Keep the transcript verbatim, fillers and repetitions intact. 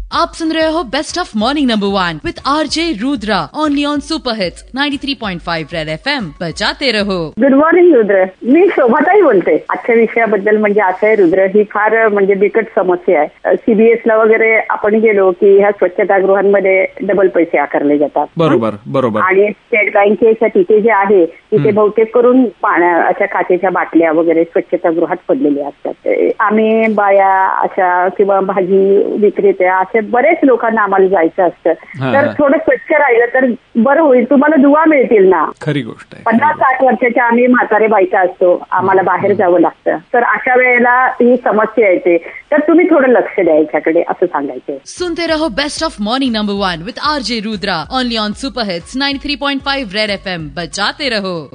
आप सुन रहे हो best of morning number one with RJ Rudra only on super hits ninety three point five red FM. बजाते रहो. Good morning Rudra. मी शोभाताई बोलते. आजच्या विषयाबद्दल म्हणजे असं आहे रुद्र, ही फार म्हणजे बिकट समस्या आहे. सीबीएस ला वगैरे आपण गेलो की ह्या स्वच्छतागृहांमध्ये डबल पैसे आकारले जातात. बरोबर बरोबर. आणि स्टेट बँकेच्या तिथे जे आहे तिथे बहुतेक करून पाण्या अशा काचेच्या बाटल्या वगैरे स्वच्छतागृहात पडलेल्या असतात. आम्ही बाया अशा किंवा भाजी विक्रेत्या अशा बरेच लोकांना आम्हाला जायचं असतं. तर थोडं स्वच्छ राहिलं तर बरं होईल. तुम्हाला दुवा मिळतील ना. खरी गोष्ट आहे. पन्नास साठ वर्षाच्या आम्ही म्हातारे बायका असतो, आम्हाला बाहेर जावं लागतं. तर अशा वेळेला ही समस्या येते. तर तुम्ही थोडं लक्ष द्या याच्याकडे असं सांगायचं. सुनते रहो best of morning number one with RJ Rudra only on super hits ninety three point five red FM. बजाते रहो.